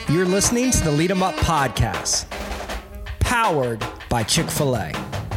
You're listening to the Lead 'em Up podcast, powered by Chick-fil-A.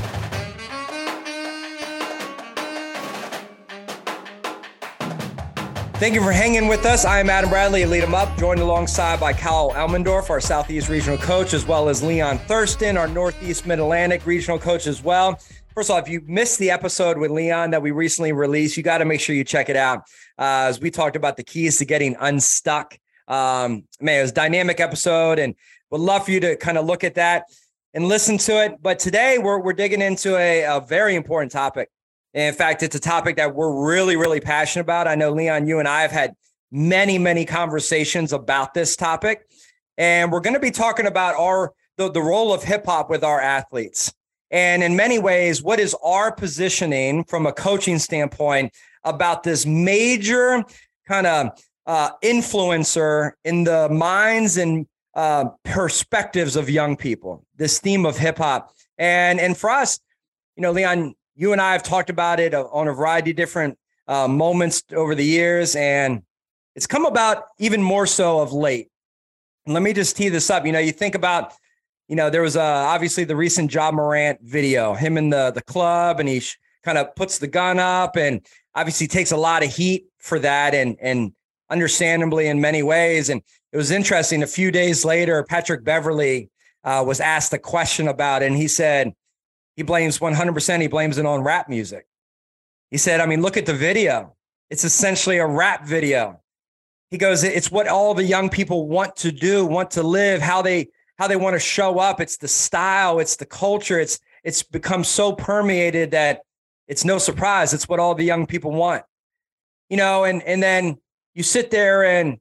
Thank you for hanging with us. I am Adam Bradley at Lead 'em Up, joined alongside by Kyle Elmendorf, our Southeast Regional Coach, as well as Leon Thurston, our Northeast Mid-Atlantic Regional Coach as well. First of all, if you missed the episode with Leon that we recently released, you got to make sure you check it out. As we talked about the keys to getting unstuck. Man, it was a dynamic episode, and would love for you to kind of look at that and listen to it. But today we're digging into a very important topic. And in fact, it's a topic that we're really, really passionate about. I know, Leon, you and I have had many, many conversations about this topic, and we're going to be talking about the role of hip hop with our athletes. And in many ways, what is our positioning from a coaching standpoint about this major kind of influencer in the minds and perspectives of young people, this theme of hip hop. And for us, Leon, you and I have talked about it on a variety of different moments over the years, and it's come about even more so of late. And let me just tee this up. You think about, there was obviously the recent Ja Morant video, him in the club, and he kind of puts the gun up and obviously takes a lot of heat for that. And understandably in many ways. And it was interesting. A few days later, Patrick Beverley was asked a question about it. And he said, he blames 100%. He blames it on rap music. He said, look at the video. It's essentially a rap video. He goes, it's what all the young people want to do, want to live, how they want to show up. It's the style. It's the culture. It's become so permeated that it's no surprise. It's what all the young people want, and then you sit there and,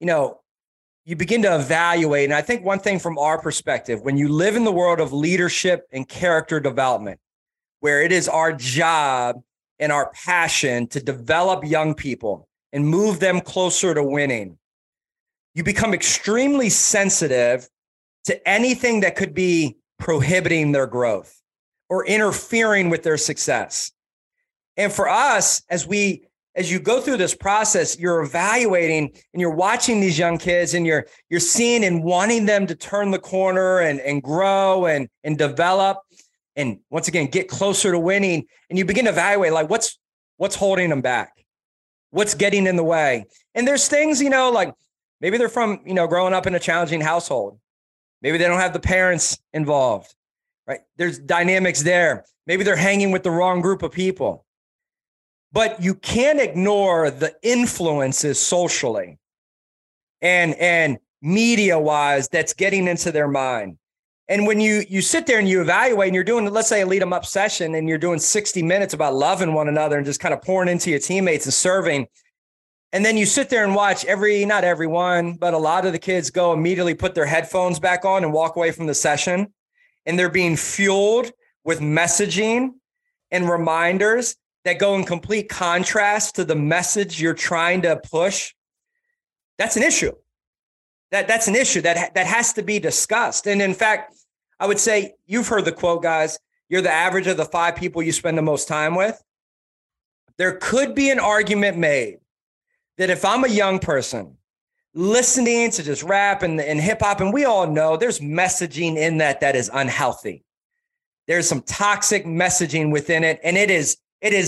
you begin to evaluate. And I think one thing from our perspective, when you live in the world of leadership and character development, where it is our job and our passion to develop young people and move them closer to winning, you become extremely sensitive to anything that could be prohibiting their growth or interfering with their success. And for us, as you go through this process, you're evaluating and you're watching these young kids, and you're seeing and wanting them to turn the corner and grow and develop, and once again, get closer to winning. And you begin to evaluate, like, what's holding them back? What's getting in the way? And there's things, like maybe they're from, growing up in a challenging household. Maybe they don't have the parents involved, right? There's dynamics there. Maybe they're hanging with the wrong group of people. But you can't ignore the influences socially and media-wise that's getting into their mind. And when you sit there and you evaluate and you're doing, let's say, a Lead 'em Up session, and you're doing 60 minutes about loving one another and just kind of pouring into your teammates and serving. And then you sit there and watch not everyone, but a lot of the kids go immediately put their headphones back on and walk away from the session. And they're being fueled with messaging and reminders that go in complete contrast to the message you're trying to push. That's an issue. That's an issue that has to be discussed. And in fact, I would say, you've heard the quote, guys, you're the average of the 5 people you spend the most time with. There could be an argument made that if I'm a young person listening to just rap and hip hop, and we all know there's messaging in that is unhealthy. There's some toxic messaging within it. And it is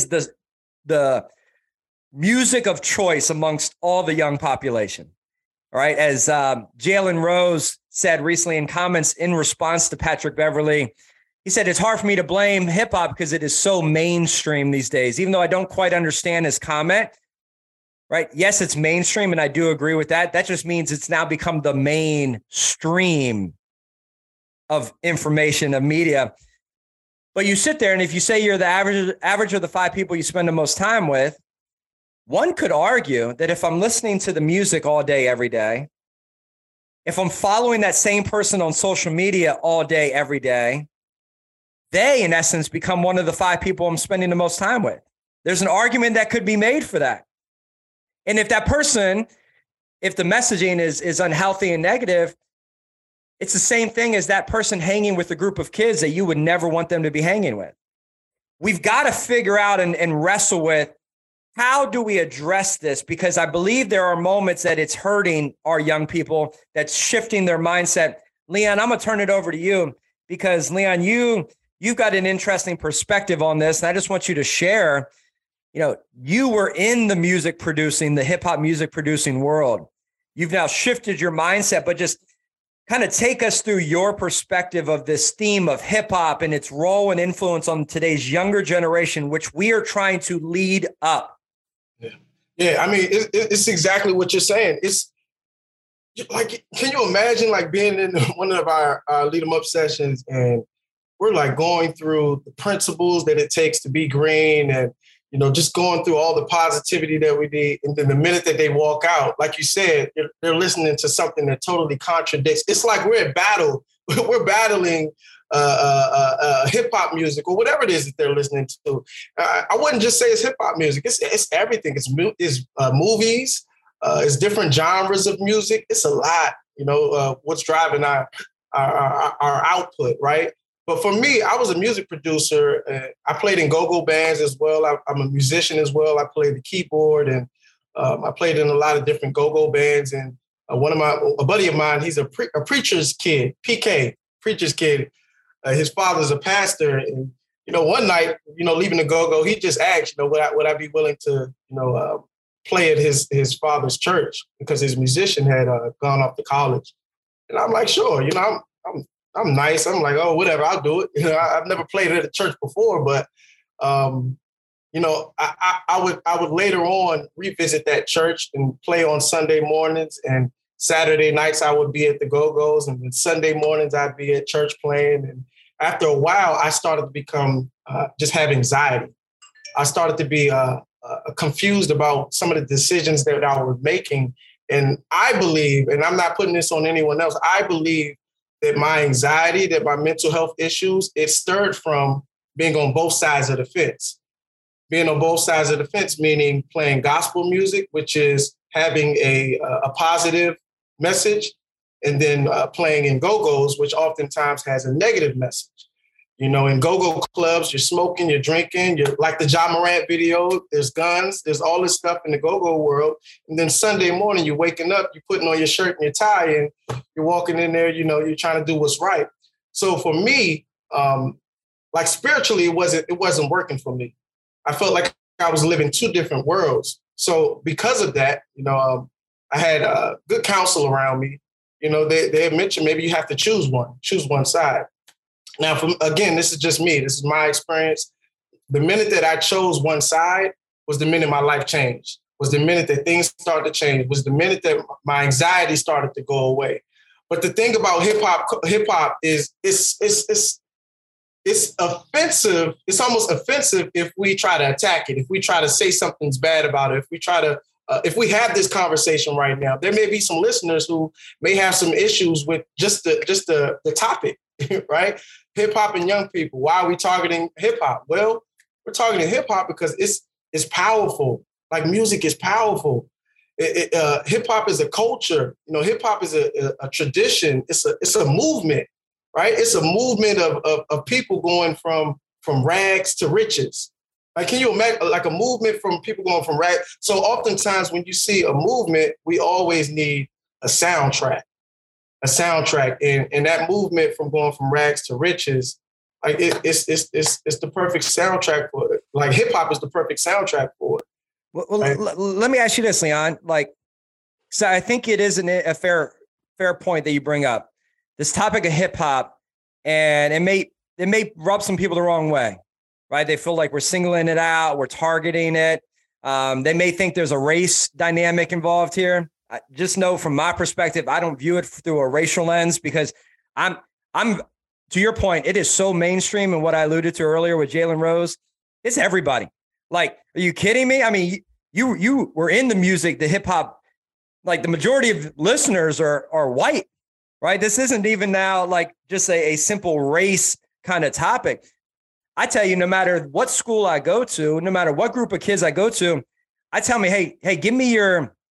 the music of choice amongst all the young population. All right. As Jalen Rose said recently in comments in response to Patrick Beverley, he said, it's hard for me to blame hip hop because it is so mainstream these days, even though I don't quite understand his comment. Right. Yes, it's mainstream. And I do agree with that. That just means it's now become the mainstream of information, of media. But you sit there, and if you say you're the average of the 5 people you spend the most time with, one could argue that if I'm listening to the music all day, every day, if I'm following that same person on social media all day, every day, they, in essence, become one of the 5 people I'm spending the most time with. There's an argument that could be made for that. And if that person, if the messaging is unhealthy and negative, it's the same thing as that person hanging with a group of kids that you would never want them to be hanging with. We've got to figure out and wrestle with how do we address this? Because I believe there are moments that it's hurting our young people, that's shifting their mindset. Leon, I'm going to turn it over to you because, Leon, you've got an interesting perspective on this. And I just want you to share, you were in the hip hop music producing world. You've now shifted your mindset, but just kind of take us through your perspective of this theme of hip hop and its role and influence on today's younger generation, which we are trying to lead up. Yeah. I mean, it's exactly what you're saying. It's like, can you imagine like being in one of our Lead 'em Up sessions and we're like going through the principles that it takes to be green and, just going through all the positivity that we need. And then the minute that they walk out, like you said, they're listening to something that totally contradicts. It's like we're at battle. We're battling hip hop music or whatever it is that they're listening to. I wouldn't just say it's hip hop music. It's everything. It's movies. It's different genres of music. It's a lot, what's driving our output, right? But for me, I was a music producer. I played in go-go bands as well. I'm a musician as well. I played the keyboard and I played in a lot of different go-go bands. And a buddy of mine, he's a preacher's kid, PK, preacher's kid. His father's a pastor. And, one night, leaving the go-go, he just asked, would I be willing to, play at his father's church because his musician had gone off to college. And I'm like, sure, I'm nice. I'm like, oh, whatever, I'll do it. I've never played at a church before, but, I would later on revisit that church and play on Sunday mornings, and Saturday nights I would be at the Go-Go's, and then Sunday mornings I'd be at church playing. And after a while, I started to become just have anxiety. I started to be confused about some of the decisions that I was making. And I believe, and I'm not putting this on anyone else, I believe that my anxiety, that my mental health issues, it stirred from being on both sides of the fence. Being on both sides of the fence, meaning playing gospel music, which is having a positive message, and then playing in go-go's, which oftentimes has a negative message. In go-go clubs, you're smoking, you're drinking, you're like the Ja Morant video, there's guns, there's all this stuff in the go-go world. And then Sunday morning, you're waking up, you're putting on your shirt and your tie, and you're walking in there, you're trying to do what's right. So for me, like spiritually, it wasn't working for me. I felt like I was living two different worlds. So because of that, I had good counsel around me. They had mentioned maybe you have to choose one side. Now, again, this is just me. This is my experience. The minute that I chose one side was the minute my life changed, was the minute that things started to change, was the minute that my anxiety started to go away. But the thing about hip hop is it's offensive. It's almost offensive if we try to attack it, if we try to say something's bad about it, if we have this conversation right now. There may be some listeners who may have some issues with just the topic, right? Hip hop and young people. Why are we targeting hip hop? Well, we're targeting hip hop because it's powerful. Like music is powerful. Hip hop is a culture. Hip hop is a tradition. It's a movement, right? It's a movement of people going from rags to riches. Like, can you imagine like a movement from people going from rags? So oftentimes when you see a movement, we always need a soundtrack. And that movement from going from rags to riches, like it's the perfect soundtrack for it. Like hip hop is the perfect soundtrack for it. Well, right? Let me ask you this, Leon. So I think it is a fair point that you bring up. This topic of hip hop, and it may rub some people the wrong way, right? They feel like we're singling it out, we're targeting it. They may think there's a race dynamic involved here. Just know from my perspective, I don't view it through a racial lens because I'm to your point, it is so mainstream. And what I alluded to earlier with Jalen Rose, it's everybody. Like, are you kidding me? I mean, you were in the music, the hip hop, like the majority of listeners are white, right? This isn't even now like just a simple race kind of topic. I tell you, no matter what school I go to, no matter what group of kids I go to, I tell me, hey, give me your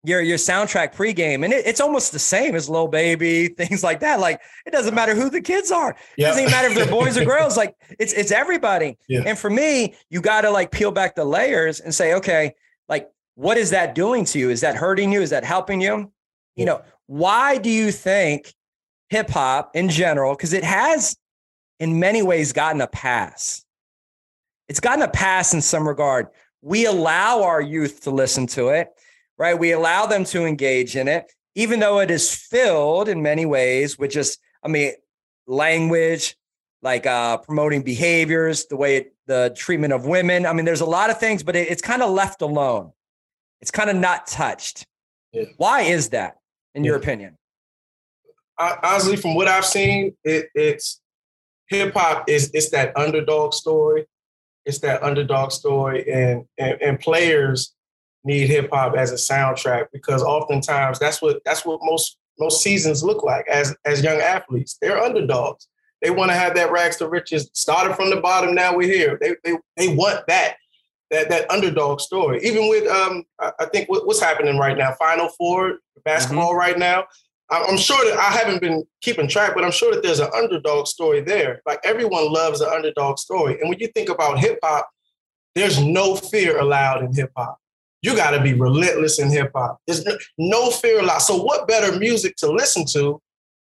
your soundtrack pregame, and it's almost the same as Lil Baby, things like that. Like, it doesn't matter who the kids are. It doesn't even matter if they're boys or girls. Like, it's everybody. Yeah. And for me, you got to like peel back the layers and say, okay, like, what is that doing to you? Is that hurting you? Is that helping you? You know, why do you think hip hop in general, because it has in many ways gotten a pass. It's gotten a pass in some regard. We allow our youth to listen to it, right? We allow them to engage in it, even though it is filled in many ways with just, language, like promoting behaviors, the treatment of women. I mean, there's a lot of things, but it's kind of left alone. It's kind of not touched. Yeah. Why is that, in your opinion? Honestly, from what I've seen, it's hip hop it's that underdog story. It's that underdog story, and players need hip hop as a soundtrack, because oftentimes that's what most seasons look like as young athletes. They're underdogs. They want to have that rags to riches, started from the bottom. Now we're here. They want that underdog story. Even with I think what's happening right now, Final Four basketball right now. I'm sure that I haven't been keeping track, but I'm sure that there's an underdog story there. Like, everyone loves an underdog story. And when you think about hip hop, there's no fear allowed in hip hop. You got to be relentless in hip hop. There's no fear allowed. So what better music to listen to,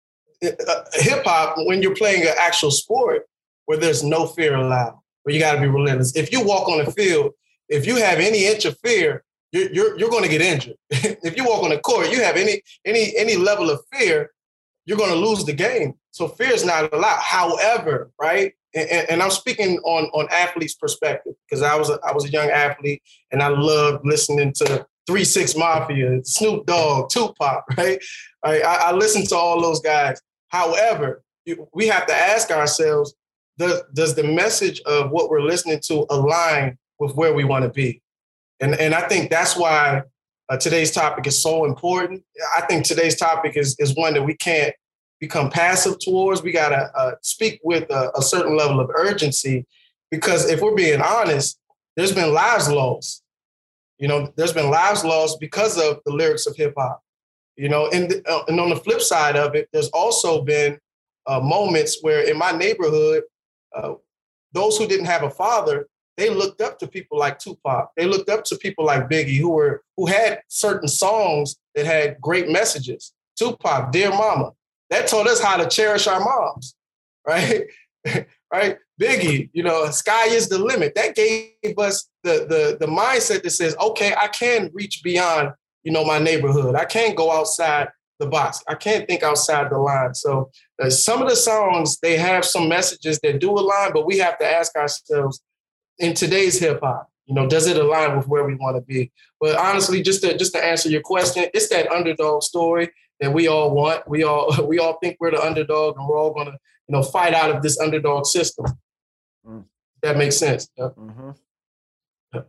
hip hop, when you're playing an actual sport where there's no fear allowed, where you got to be relentless. If you walk on the field, if you have any inch of fear, you're going to get injured. If you walk on the court, you have any level of fear, you're going to lose the game. So fear is not allowed. However, right, and I'm speaking on athletes' perspective, because I was a young athlete and I loved listening to 3 6 Mafia, Snoop Dogg, Tupac, right? I listened to all those guys. However, we have to ask ourselves, does the message of what we're listening to align with where we want to be? And I think that's why today's topic is so important. I think today's topic is one that we can't become passive towards. We got to speak with a certain level of urgency, because if we're being honest, there's been lives lost. There's been lives lost because of the lyrics of hip hop. And on the flip side of it, there's also been moments where in my neighborhood, those who didn't have a father, they looked up to people like Tupac. They looked up to people like Biggie, who had certain songs that had great messages. Tupac, Dear Mama, that taught us how to cherish our moms, right? Right? Biggie, Sky is the limit. That gave us the mindset that says, okay, I can reach beyond, my neighborhood. I can't go outside the box. I can't think outside the line. So some of the songs, they have some messages that do align, but we have to ask ourselves, in today's hip hop, does it align with where we want to be? But honestly, just to answer your question, it's that underdog story that we all want. We all think we're the underdog, and we're all going to, fight out of this underdog system. That makes sense. Yeah. Mm-hmm. Yeah.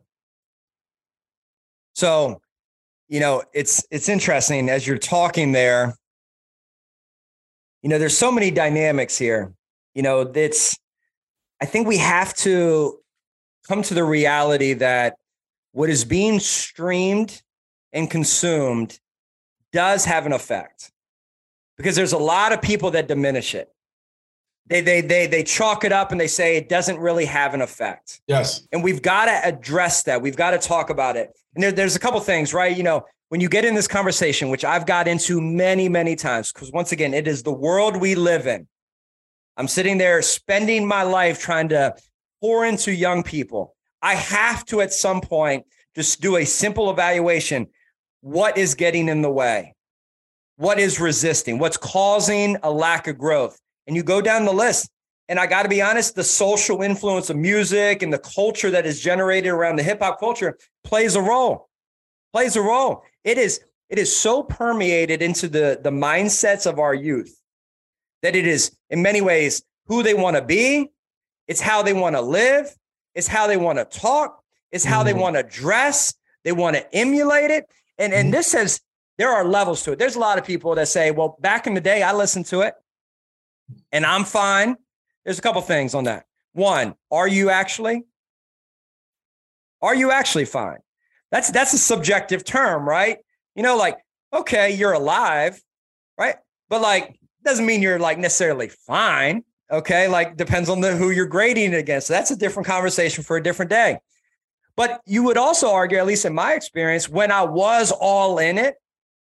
So, it's interesting as you're talking there. There's so many dynamics here. I think we have to come to the reality that what is being streamed and consumed does have an effect, because there's a lot of people that diminish it. They chalk it up and they say it doesn't really have an effect. Yes. And we've got to address that. We've got to talk about it. And there's a couple things, right? When you get in this conversation, which I've got into many, many times, because once again, it is the world we live in. I'm sitting there spending my life trying to pour into young people. I have to, at some point, just do a simple evaluation. What is getting in the way? What is resisting? What's causing a lack of growth? And you go down the list. And I got to be honest, the social influence of music and the culture that is generated around the hip hop culture plays a role. It is so permeated into the mindsets of our youth that it is, in many ways, who they want to be. It's how they want to live. It's how they want to talk. It's how they want to dress. They want to emulate it. And this says there are levels to it. There's a lot of people that say, well, back in the day, I listened to it and I'm fine. There's a couple things on that. One, are you actually fine? That's a subjective term, right? Like, okay, you're alive, right? But like, doesn't mean you're like necessarily fine. Okay. Like depends on who you're grading it against. So that's a different conversation for a different day. But you would also argue, at least in my experience, when I was all in it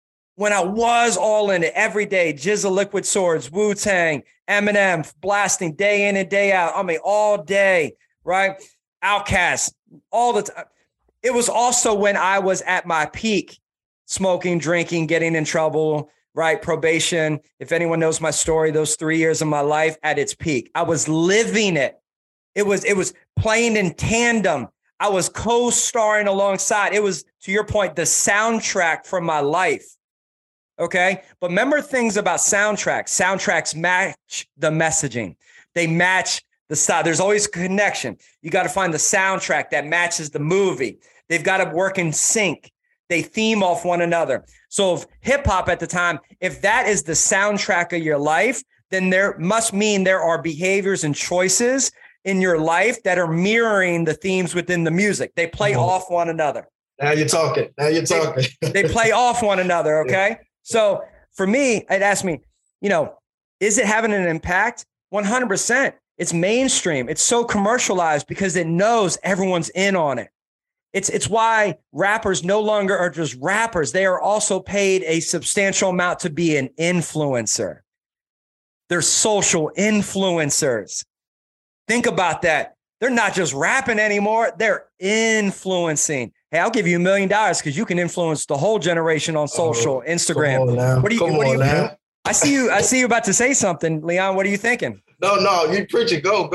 every day, Jizza Liquid Swords, Wu-Tang, Eminem, blasting day in and day out. I mean, all day, right? Outkast, all the time. It was also when I was at my peak, smoking, drinking, getting in trouble, right? Probation. If anyone knows my story, those 3 years of my life at its peak, I was living it. It was playing in tandem. I was co-starring alongside. It was, to your point, the soundtrack from my life. Okay. But remember things about soundtracks. Soundtracks match the messaging. They match the style. There's always a connection. You got to find the soundtrack that matches the movie. They've got to work in sync. They theme off one another. So if hip hop at the time, if that is the soundtrack of your life, then there must mean there are behaviors and choices in your life that are mirroring the themes within the music. They play off one another. Now you're talking. They play off one another. Okay. Yeah. So for me, it asked me, is it having an impact? 100%. It's mainstream. It's so commercialized because it knows everyone's in on it. It's why rappers no longer are just rappers. They are also paid a substantial amount to be an influencer. They're social influencers. Think about that. They're not just rapping anymore. They're influencing. Hey, I'll give you $1 million because you can influence the whole generation on social, Instagram. What do you? I see you about to say something, Leon. What are you thinking? No, you preach it. Go.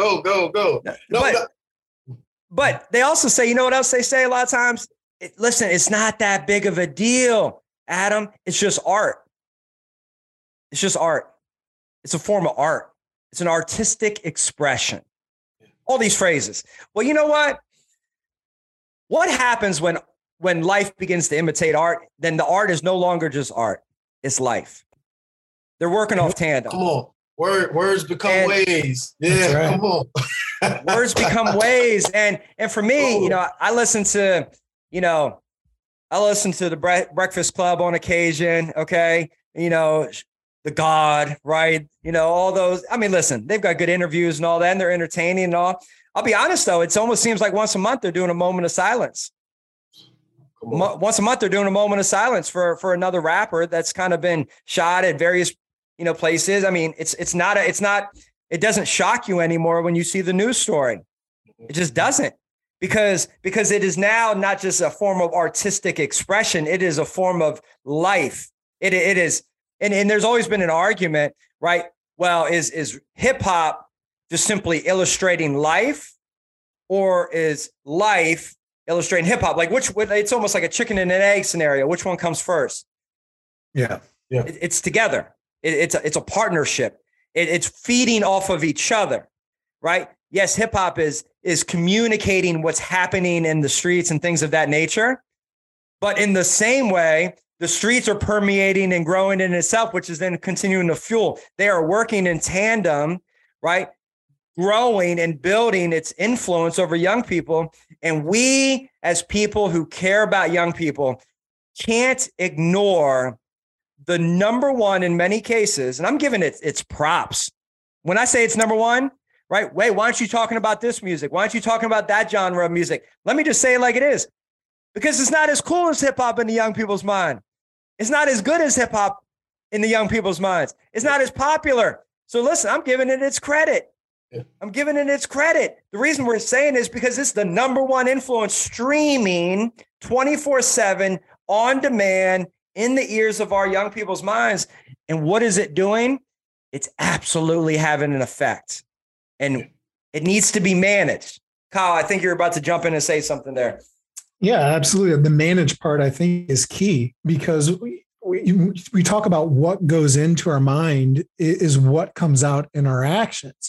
But they also say, you know what else they say a lot of times? Listen, it's not that big of a deal, Adam. It's just art. It's just art. It's a form of art. It's an artistic expression. All these phrases. Well, you know what? What happens when life begins to imitate art? Then the art is no longer just art. It's life. They're working off tandem. Come on. Words become ways. Yeah, right. Come on. Words become ways. And for me, I listen to the Breakfast Club on occasion. Okay. The God, right? All those. I mean, listen, they've got good interviews and all that, and they're entertaining and all. I'll be honest, though, it almost seems like once a month they're doing a moment of silence. Once a month they're doing a moment of silence for another rapper that's kind of been shot at various, places. I mean, it doesn't shock you anymore when you see the news story. It just doesn't, because it is now not just a form of artistic expression. It is a form of life. It is. And there's always been an argument, right? Well, is hip hop just simply illustrating life, or is life illustrating hip hop? Like it's almost like a chicken and an egg scenario. Which one comes first? Yeah. It's together. It's a partnership. It's feeding off of each other, right? Yes, hip hop is communicating what's happening in the streets and things of that nature. But in the same way, the streets are permeating and growing in itself, which is then continuing to fuel. They are working in tandem, right? Growing and building its influence over young people. And we, as people who care about young people, can't ignore the number one in many cases, and I'm giving it its props. When I say it's number one, right? Wait, why aren't you talking about this music? Why aren't you talking about that genre of music? Let me just say it like it is. Because it's not as cool as hip hop in the young people's mind. It's not as good as hip hop in the young people's minds. It's not as popular. So listen, I'm giving it its credit. I'm giving it its credit. The reason we're saying is because it's the number one influence streaming 24/7 on demand in the ears of our young people's minds. And what is it doing? It's absolutely having an effect. And it needs to be managed. Kyle, I think you're about to jump in and say something there. Yeah, absolutely. The managed part, I think, is key, because we talk about what goes into our mind is what comes out in our actions.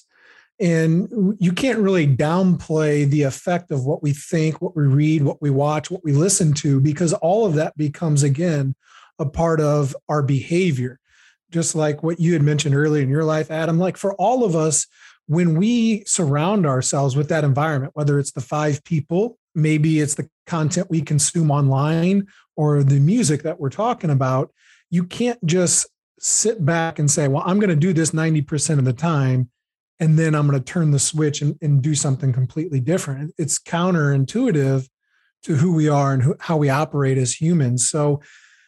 And you can't really downplay the effect of what we think, what we read, what we watch, what we listen to, because all of that becomes, again, a part of our behavior. Just like what you had mentioned earlier in your life, Adam, like for all of us, when we surround ourselves with that environment, whether it's the 5 people, maybe it's the content we consume online, or the music that we're talking about, you can't just sit back and say, well, I'm going to do this 90% of the time, and then I'm going to turn the switch and do something completely different. It's counterintuitive to who we are and how we operate as humans. So,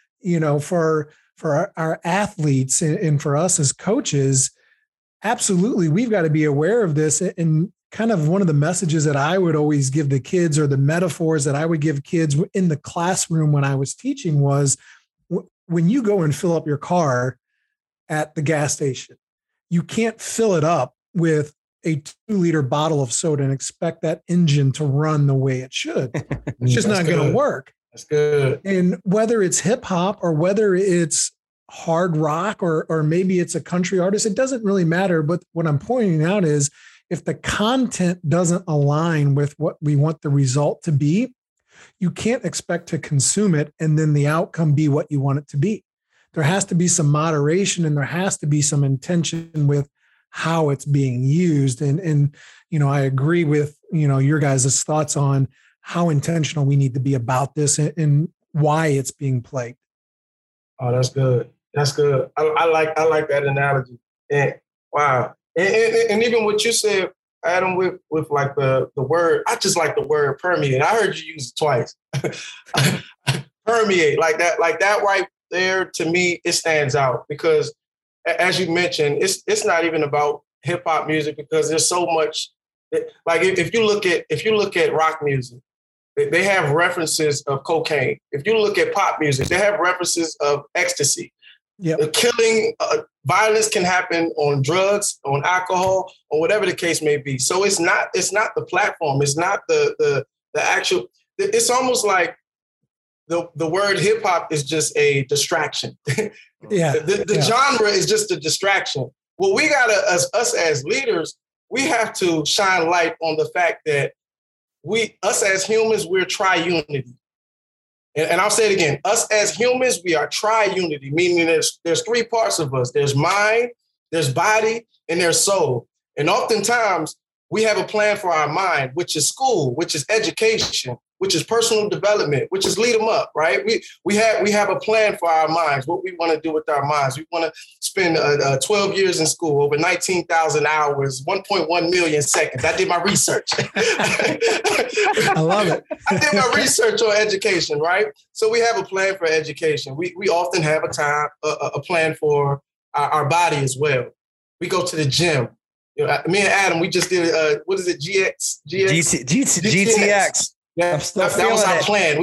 for our athletes and for us as coaches, absolutely, we've got to be aware of this. And kind of one of the messages that I would always give the kids, or the metaphors that I would give kids in the classroom when I was teaching, was when you go and fill up your car at the gas station, you can't fill it up with a 2-liter bottle of soda and expect that engine to run the way it should. It's just not going to work. That's good. And whether it's hip hop or whether it's hard rock or maybe it's a country artist, it doesn't really matter. But what I'm pointing out is, if the content doesn't align with what we want the result to be, you can't expect to consume it and then the outcome be what you want it to be. There has to be some moderation, and there has to be some intention with how it's being used. And I agree with, your guys' thoughts on how intentional we need to be about this and why it's being played. Oh, that's good. That's good. I like that analogy. And wow. And even what you said, Adam, with like the word, I just like the word permeate. I heard you use it twice. Permeate, like that right there, to me, it stands out because, as you mentioned, it's not even about hip hop music, because there's so much. Like if you look at rock music, they have references of cocaine. If you look at pop music, they have references of ecstasy. Yep. The killing, violence can happen on drugs, on alcohol, or whatever the case may be. So it's not the platform. It's not the actual. It's almost like the word hip hop is just a distraction. Yeah. The genre is just a distraction. Well, we gotta, us as leaders, we have to shine light on the fact that us as humans, we're triunity. And I'll say it again, us as humans, we are triunity, meaning there's 3 parts of us. There's mind, there's body, and there's soul. And oftentimes we have a plan for our mind, which is school, which is education, which is personal development, which is lead them up, right? We have a plan for our minds, what we want to do with our minds. We want to spend 12 years in school, over 19,000 hours, 1.1 million seconds. I did my research. I love it. I did my research on education, right? So we have a plan for education. We often have a plan for our body as well. We go to the gym. Me and Adam, we just did, what is it, GTX. Yeah, that was our plan.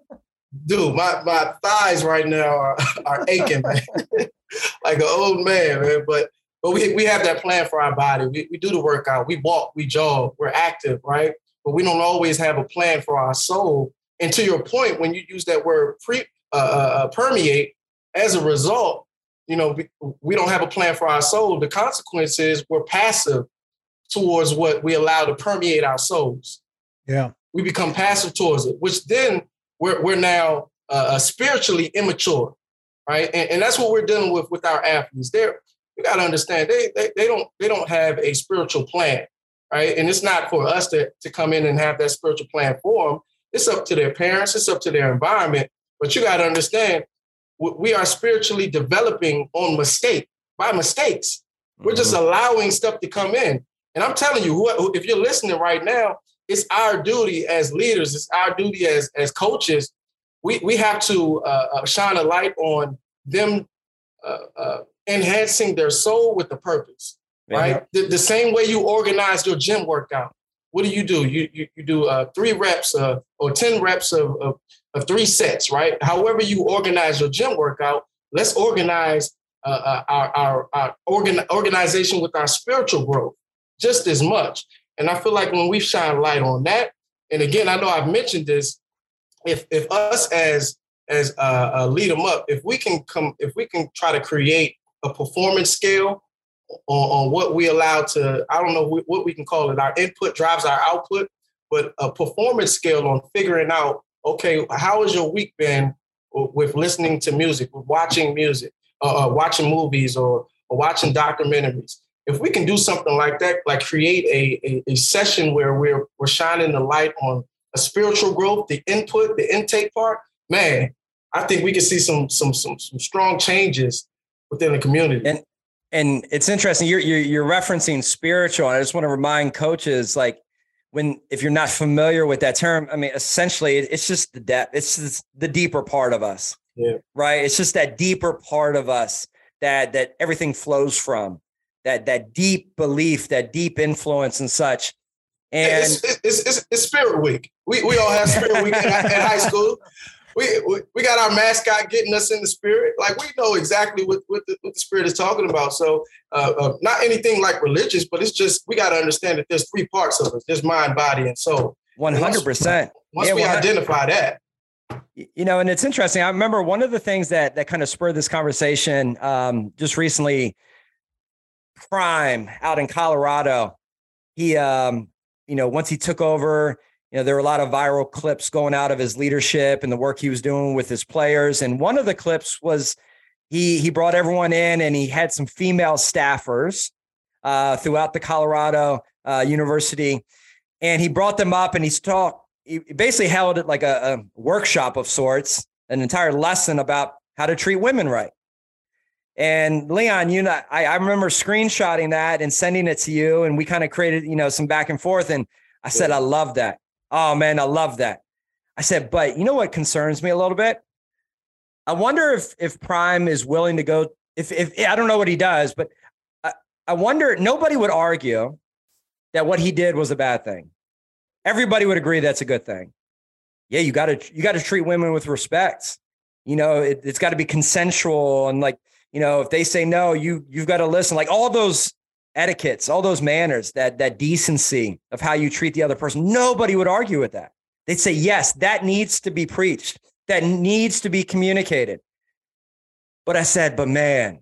My thighs right now are aching, man. Like an old man. But we have that plan for our body. We do the workout. We walk, we jog, we're active, right? But we don't always have a plan for our soul. And to your point, when you use that word permeate, as a result, we don't have a plan for our soul. The consequence is we're passive towards what we allow to permeate our souls. Yeah. We become passive towards it, which then we're now spiritually immature, right? And that's what we're dealing with our athletes. You got to understand they don't have a spiritual plan, right? And it's not for us to come in and have that spiritual plan for them. It's up to their parents. It's up to their environment. But you got to understand, we are spiritually developing by mistakes. We're just allowing stuff to come in. And I'm telling you, if you're listening right now, it's our duty as leaders. It's our duty as coaches. We have to shine a light on them enhancing their soul with the purpose, right? The same way you organize your gym workout. What do? You do 3 reps or 10 reps of 3 sets, right? However you organize your gym workout, let's organize our organization with our spiritual growth just as much. And I feel like when we shine light on that, and again, I know I've mentioned this, if us as lead them up, if we can try to create a performance scale on what we allow to, I don't know what we can call it, our input drives our output, but a performance scale on figuring out, okay, how has your week been with listening to music, with watching music, watching movies or watching documentaries? If we can do something like that, like create a session where we're shining the light on a spiritual growth, the input, the intake part, man, I think we can see some strong changes within the community. And it's interesting. You're referencing spiritual. I just want to remind coaches, like, if you're not familiar with that term, I mean, essentially it's just the depth. It's just the deeper part of us. Yeah. Right. It's just that deeper part of us that everything flows from, that deep belief, that deep influence and such. And it's Spirit Week. We all have Spirit Week at high school. We got our mascot getting us in the spirit. Like, we know exactly what the spirit is talking about. So not anything like religious, but it's just, we got to understand that there's three parts of us. There's mind, body, and soul. 100%. Once we identify that. You know, and it's interesting. I remember one of the things that kind of spurred this conversation just recently, Prime out in Colorado, he, once he took over, there were a lot of viral clips going out of his leadership and the work he was doing with his players. And one of the clips was he brought everyone in and he had some female staffers throughout the Colorado University. And he brought them up and he basically held it like a workshop of sorts, an entire lesson about how to treat women right. And Leon, I remember screenshotting that and sending it to you, and we kind of created, some back and forth. And I said, I love that. Oh man, I love that. I said, but you know what concerns me a little bit? I wonder if Prime is willing to go, if I don't know what he does, but I wonder, nobody would argue that what he did was a bad thing. Everybody would agree that's a good thing. Yeah, you got to treat women with respect. It's got to be consensual, and like, if they say no, you've got to listen. Like, all those etiquettes, all those manners, that decency of how you treat the other person. Nobody would argue with that. They'd say, yes, that needs to be preached. That needs to be communicated. But I said, but man,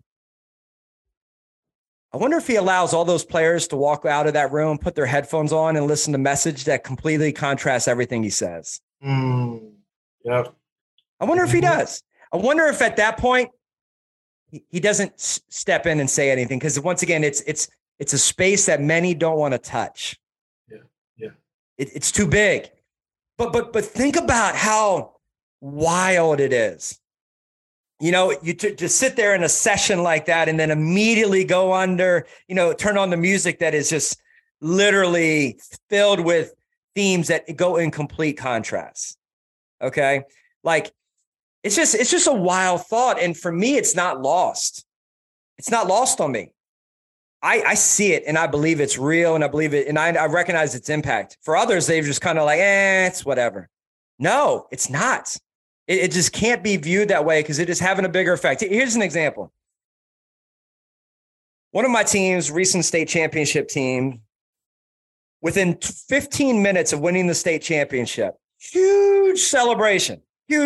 I wonder if he allows all those players to walk out of that room, put their headphones on, and listen to a message that completely contrasts everything he says. Yep. I wonder if he does. I wonder if at that point he doesn't step in and say anything, because once again, it's a space that many don't want to touch. Yeah. It's too big. But think about how wild it is. To sit there in a session like that and then immediately go under, turn on the music that is just literally filled with themes that go in complete contrast. Okay. Like, it's just a wild thought. And for me, it's not lost. It's not lost on me. I see it and I believe it's real and I believe it. And I recognize its impact. For others, they've just kind of like, it's whatever. No, it's not. It just can't be viewed that way because it is having a bigger effect. Here's an example. One of my teams, recent state championship team, within 15 minutes of winning the state championship, huge celebration,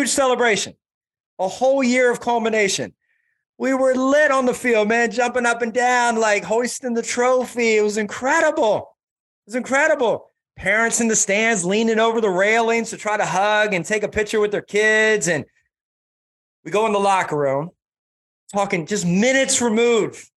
a whole year of culmination. We were lit on the field, man, jumping up and down, like hoisting the trophy. It was incredible. Parents in the stands leaning over the railings to try to hug and take a picture with their kids. And we go in the locker room, talking just minutes removed.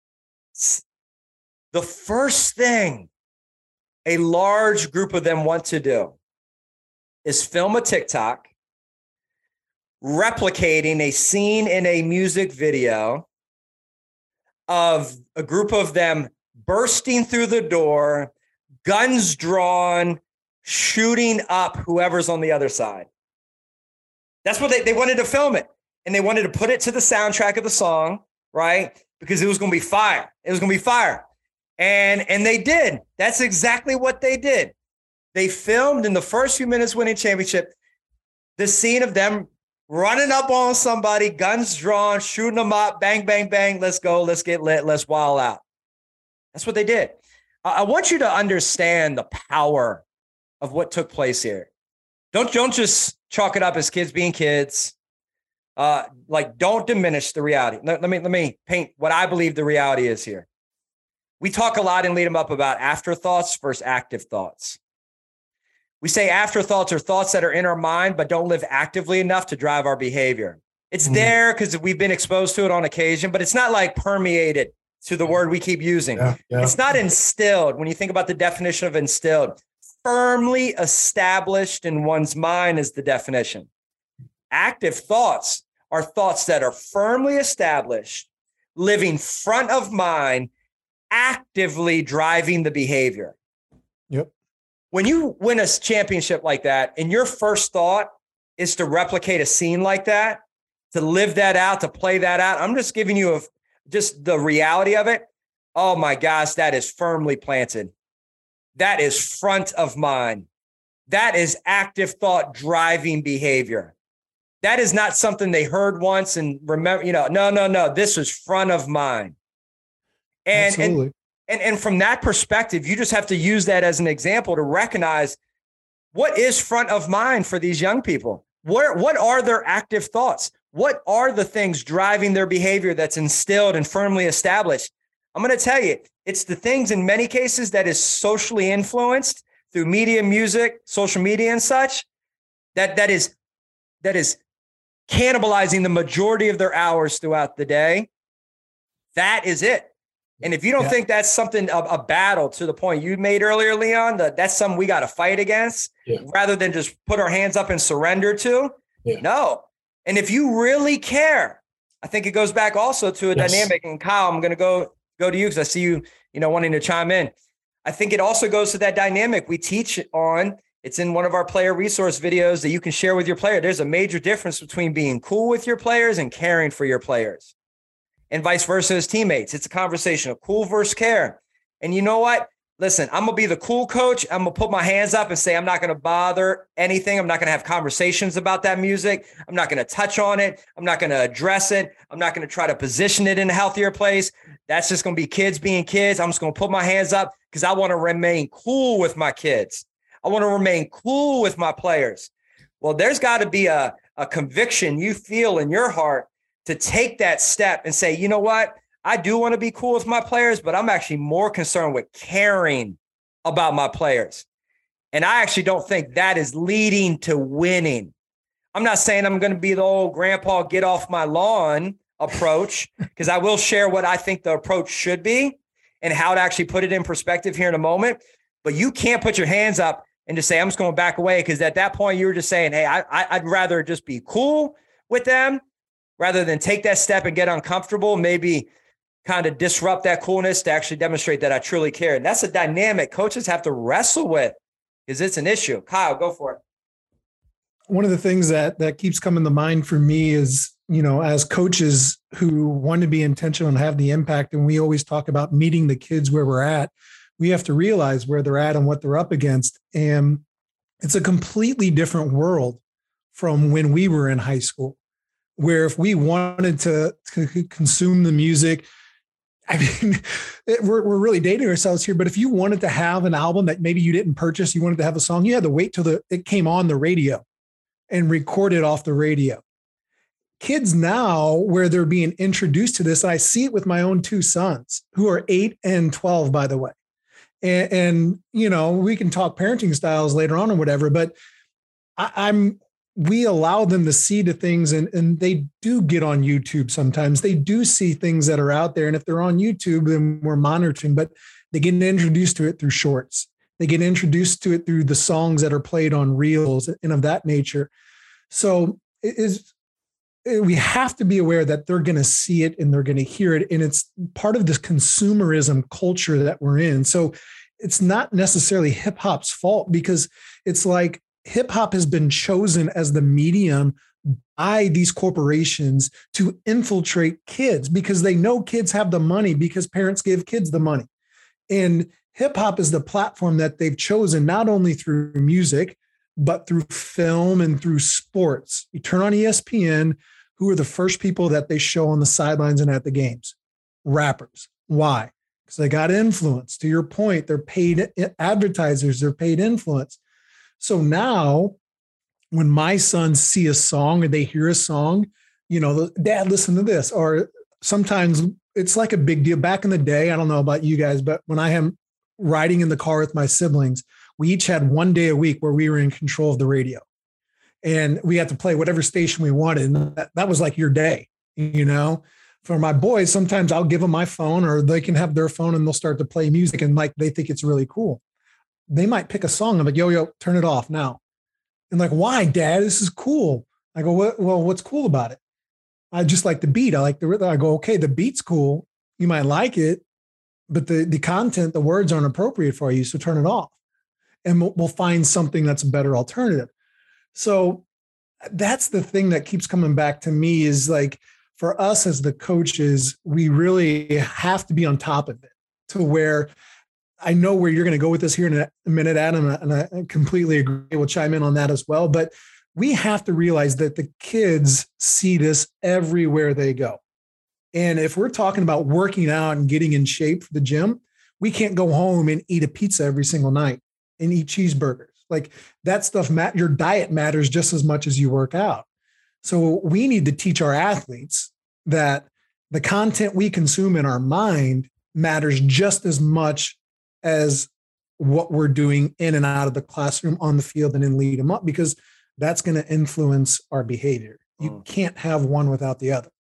The first thing a large group of them want to do is film a TikTok replicating a scene in a music video of a group of them bursting through the door, guns drawn, shooting up whoever's on the other side. That's what they wanted to film it. And they wanted to put it to the soundtrack of the song, right? Because it was going to be fire. And they did. That's exactly what they did. They filmed in the first few minutes winning championship, the scene of them running up on somebody, guns drawn, shooting them up, bang, bang, bang. Let's go. Let's get lit. Let's wild out. That's what they did. I want you to understand the power of what took place here. Don't just chalk it up as kids being kids. Don't diminish the reality. Let me paint what I believe the reality is here. We talk a lot and lead them up about afterthoughts versus active thoughts. We say afterthoughts are thoughts that are in our mind, but don't live actively enough to drive our behavior. It's there because we've been exposed to it on occasion, but it's not like permeated to the word we keep using. Yeah. It's not instilled. When you think about the definition of instilled, firmly established in one's mind is the definition. Active thoughts are thoughts that are firmly established, living front of mind, actively driving the behavior. Yep. When you win a championship like that, and your first thought is to replicate a scene like that, to live that out, to play that out, I'm just giving you just the reality of it. Oh my gosh, that is firmly planted. That is front of mind. That is active thought driving behavior. That is not something they heard once and remember, no. This was front of mind. Absolutely. And from that perspective, you just have to use that as an example to recognize what is front of mind for these young people. What are their active thoughts? What are the things driving their behavior that's instilled and firmly established? I'm going to tell you, it's the things in many cases that is socially influenced through media, music, social media and such, that is cannibalizing the majority of their hours throughout the day. That is it. And if you don't think that's something of a battle to the point you made earlier, Leon, that's something we got to fight against rather than just put our hands up and surrender to. No. And if you really care, I think it goes back also to a dynamic. And Kyle, I'm going to go to you because I see you, wanting to chime in. I think it also goes to that dynamic we teach on. It's in one of our player resource videos that you can share with your player. There's a major difference between being cool with your players and caring for your players, and vice versa as teammates. It's a conversation of cool versus care. And you know what? Listen, I'm going to be the cool coach. I'm going to put my hands up and say, I'm not going to bother anything. I'm not going to have conversations about that music. I'm not going to touch on it. I'm not going to address it. I'm not going to try to position it in a healthier place. That's just going to be kids being kids. I'm just going to put my hands up because I want to remain cool with my kids. I want to remain cool with my players. Well, there's got to be a conviction you feel in your heart to take that step and say, you know what? I do want to be cool with my players, but I'm actually more concerned with caring about my players. And I actually don't think that is leading to winning. I'm not saying I'm going to be the old grandpa, get off my lawn approach, because I will share what I think the approach should be and how to actually put it in perspective here in a moment. But you can't put your hands up and just say, I'm just going to back away. Because at that point, you were just saying, hey, I'd rather just be cool with them rather than take that step and get uncomfortable, maybe kind of disrupt that coolness to actually demonstrate that I truly care. And that's a dynamic coaches have to wrestle with because it's an issue. Kyle, go for it. One of the things that keeps coming to mind for me is, as coaches who want to be intentional and have the impact, and we always talk about meeting the kids where we're at, we have to realize where they're at and what they're up against. And it's a completely different world from when we were in high school, where if we wanted to consume the music, I mean, we're really dating ourselves here, but if you wanted to have an album that maybe you didn't purchase, you wanted to have a song, you had to wait till it came on the radio and record it off the radio. Kids now, where they're being introduced to this, and I see it with my own two sons who are 8 and 12, by the way. And we can talk parenting styles later on or whatever, but we allow them to see the things and they do get on YouTube. Sometimes they do see things that are out there. And if they're on YouTube, then we're monitoring, but they get introduced to it through shorts. They get introduced to it through the songs that are played on reels and of that nature. So we have to be aware that they're going to see it and they're going to hear it. And it's part of this consumerism culture that we're in. So it's not necessarily hip hop's fault, because it's like, hip hop has been chosen as the medium by these corporations to infiltrate kids because they know kids have the money because parents give kids the money. And hip hop is the platform that they've chosen, not only through music, but through film and through sports. You turn on ESPN, who are the first people that they show on the sidelines and at the games? Rappers. Why? Because they got influence. To your point, they're paid advertisers, they're paid influence. So now when my sons see a song or they hear a song, Dad, listen to this. Or sometimes it's like a big deal. Back in the day, I don't know about you guys, but when I am riding in the car with my siblings, we each had one day a week where we were in control of the radio and we had to play whatever station we wanted. And that was like your day, For my boys, sometimes I'll give them my phone or they can have their phone and they'll start to play music and like they think it's really cool. They might pick a song. I'm like, yo, turn it off now. And like, why, Dad? This is cool. I go, well, what's cool about it? I just like the beat. I like the rhythm. I go, okay, the beat's cool. You might like it, but the content, the words aren't appropriate for you. So turn it off and we'll find something that's a better alternative. So that's the thing that keeps coming back to me is like, for us as the coaches, we really have to be on top of it to where I know where you're going to go with this here in a minute, Adam, and I completely agree. We'll chime in on that as well. But we have to realize that the kids see this everywhere they go. And if we're talking about working out and getting in shape for the gym, we can't go home and eat a pizza every single night and eat cheeseburgers. Like that stuff, your diet matters just as much as you work out. So we need to teach our athletes that the content we consume in our mind matters just as much as what we're doing in and out of the classroom, on the field, and in Lead 'em Up, because that's going to influence our behavior. You can't have one without the other.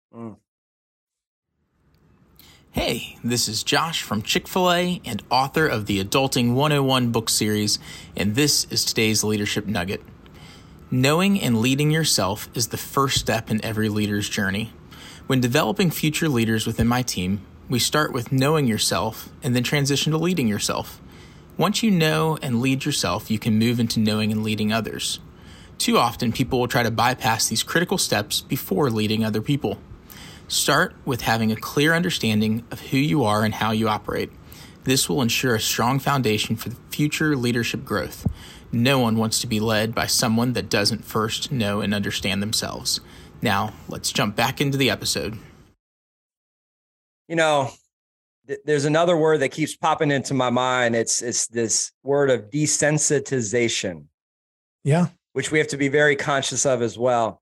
Hey, this is Josh from Chick-fil-A and author of the Adulting 101 book series, and this is today's leadership nugget. Knowing and leading yourself is the first step in every leader's journey. When developing future leaders within my team, we start with knowing yourself and then transition to leading yourself. Once you know and lead yourself, you can move into knowing and leading others. Too often, people will try to bypass these critical steps before leading other people. Start with having a clear understanding of who you are and how you operate. This will ensure a strong foundation for future leadership growth. No one wants to be led by someone that doesn't first know and understand themselves. Now, let's jump back into the episode. You know, there's another word that keeps popping into my mind. It's this word of desensitization. Yeah. Which we have to be very conscious of as well.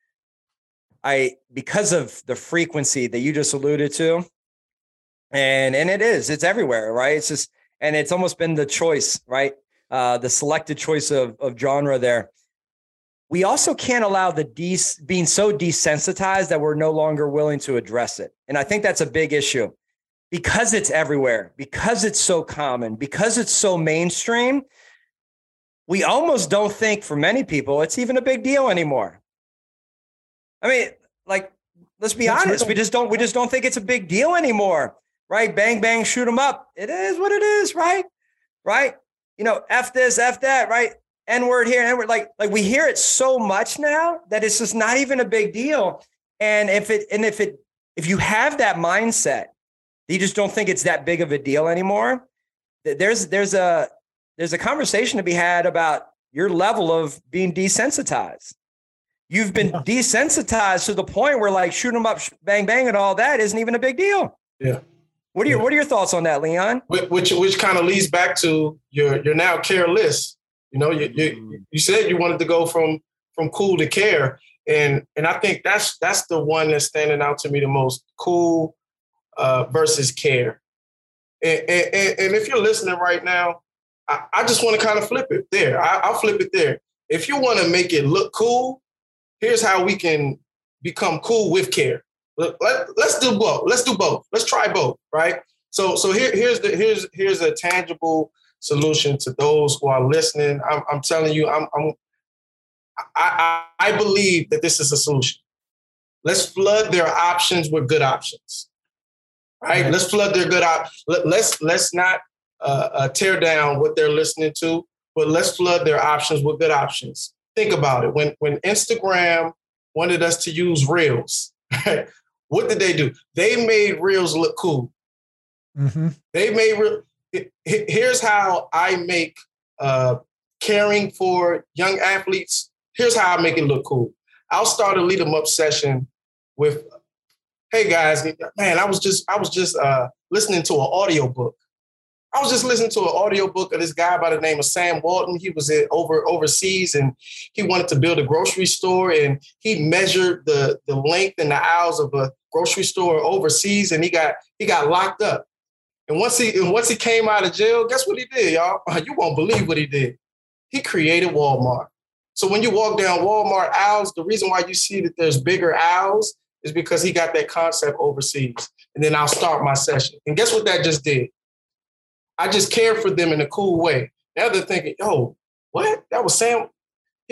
Because of the frequency that you just alluded to, and it's everywhere, right? It's just, and it's almost been the choice, right? The selected choice of genre there. We also can't allow being so desensitized that we're no longer willing to address it. And I think that's a big issue because it's everywhere, because it's so common, because it's so mainstream. We almost don't think, for many people, it's even a big deal anymore. I mean, like, let's be honest. We just don't think it's a big deal anymore, right? Bang, bang, shoot 'em up. It is what it is, right? Right? You know, F this, F that, right? N-word here, N-word. Like we hear it so much now that it's just not even a big deal. And if you have that mindset, you just don't think it's that big of a deal anymore. There's a conversation to be had about your level of being desensitized. You've been desensitized to the point where, like, shoot 'em up, bang, bang, and all that isn't even a big deal. Yeah. What are your thoughts on that, Leon? Which kind of leads back to you're now careless. You know, you said you wanted to go from cool to care, and I think that's the one that's standing out to me the most: cool versus care. And if you're listening right now, I just want to kind of flip it there. I'll flip it there. If you want to make it look cool, here's how we can become cool with care. Let's do both. Let's do both. Let's try both, right? So here's a tangible solution to those who are listening. I'm telling you, I believe that this is a solution. Let's flood their options with good options, right? Mm-hmm. Let's flood their good options. Let's not tear down what they're listening to, but let's flood their options with good options. Think about it. When Instagram wanted us to use Reels, what did they do? They made Reels look cool. Mm-hmm. Here's how I make caring for young athletes. Here's how I make it look cool. I'll start a Lead 'em Up session with, "Hey guys, man, I was just listening to an audiobook. I was just listening to an audiobook of this guy by the name of Sam Walton. He was overseas, and he wanted to build a grocery store, and he measured the length and the aisles of a grocery store overseas, and he got locked up. And once he came out of jail, guess what he did, y'all? You won't believe what he did. He created Walmart. So when you walk down Walmart aisles, the reason why you see that there's bigger aisles is because he got that concept overseas. And then I'll start my session. And guess what that just did? I just cared for them in a cool way. Now they're thinking, "Oh, what? That was Sam.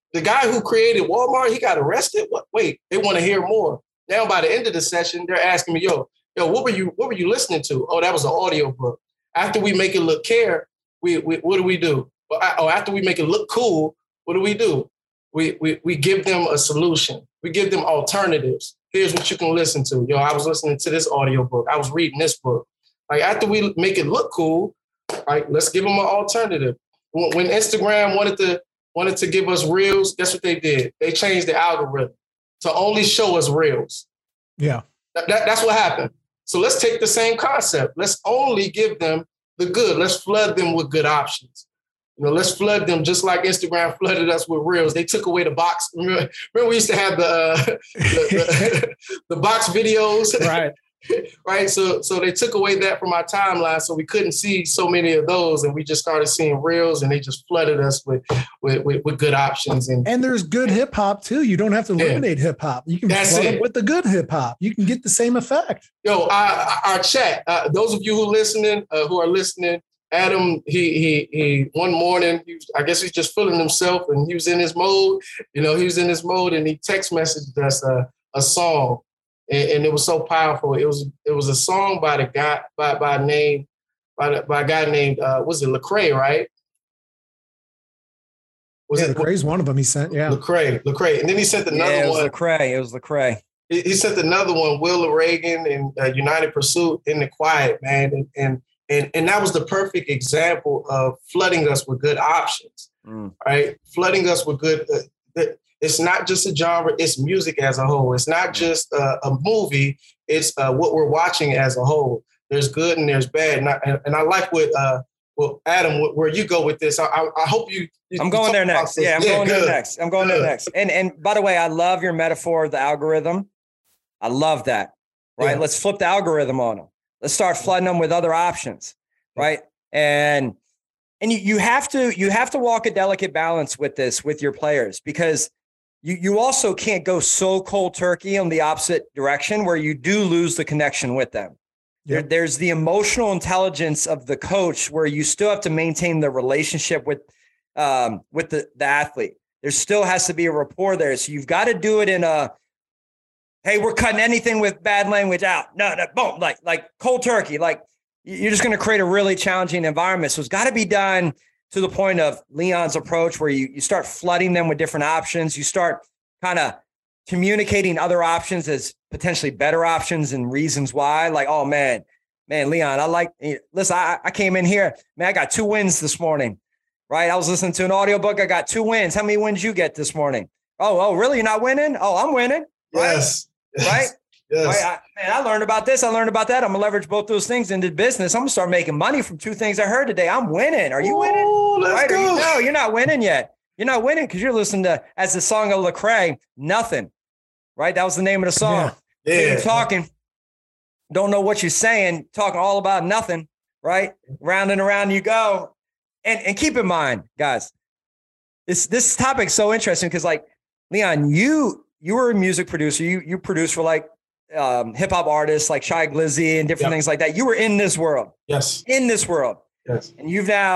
The guy who created Walmart, he got arrested. What? Wait, they want to hear more. Now by the end of the session, they're asking me, yo, what were you listening to? Oh, that was an audio book. After we make it look we what do we do? After we make it look cool, what do? We give them a solution. We give them alternatives. Here's what you can listen to. Yo, I was listening to this audio book. I was reading this book. Like after we make it look cool, right, let's give them an alternative. When Instagram wanted to give us reels, guess what they did? They changed the algorithm to only show us reels. Yeah. That's what happened. So let's take the same concept. Let's only give them the good. Let's flood them with good options. Let's flood them just like Instagram flooded us with reels. They took away the box. Remember we used to have the box videos, right? Right. So they took away that from our timeline, so we couldn't see so many of those, and we just started seeing reels, and they just flooded us with good options. And there's good hip hop too. You don't have to eliminate hip hop. You can flood it with the good hip hop. You can get the same effect. Yo, our chat. Those of you who are listening. Adam, he one morning, I guess he's just feeling himself, and he was in his mode. He was in his mode, and he text messaged us a song, and it was so powerful. It was a song by the guy by a guy named was it Lecrae, right? Lecrae's one of them he sent. Yeah, Lecrae, and then he sent another one. It was Lecrae. He sent another one, Will Reagan and United Pursuit, In the Quiet, man, and that was the perfect example of flooding us with good options, right? Flooding us with good. It's not just a genre; it's music as a whole. It's not just a movie; it's what we're watching as a whole. There's good and there's bad, and I like what Adam, where you go with this. I hope you. I'm going there next. Yeah, I'm going there next. I'm going there next. And by the way, I love your metaphor of the algorithm. I love that. Right? Yeah. Let's flip the algorithm on them. Let's start flooding them with other options, right? And you have to walk a delicate balance with this with your players, because you also can't go so cold turkey on the opposite direction where you do lose the connection with them. Yep. There's the emotional intelligence of the coach where you still have to maintain the relationship with the athlete. There still has to be a rapport there. So you've got to do it in a, hey, we're cutting anything with bad language out. No, boom, like cold turkey. Like you're just going to create a really challenging environment. So it's got to be done to the point of Leon's approach, where you start flooding them with different options. You start kind of communicating other options as potentially better options and reasons why. Like, oh man, Leon, listen, I came in here, man, I got 2 wins this morning, right? I was listening to an audiobook. I got 2 wins. How many wins you get this morning? Oh, really? You're not winning? Oh, I'm winning. Right? Yes. Right? Yes. Right? I learned about this. I learned about that. I'm going to leverage both those things into business. I'm going to start making money from 2 things I heard today. I'm winning. Are you winning? Let's go. No, you're not winning yet. You're not winning because you're listening to, as the song of Lecrae, Nothing. Right? That was the name of the song. Yeah. You're talking, don't know what you're saying, talking all about nothing, right? Round and around you go. And keep in mind, guys, this topic's so interesting because, like, Leon, you were a music producer. You produced for like hip hop artists like Shy Glizzy and different things like that. You were in this world. Yes. In this world. Yes. And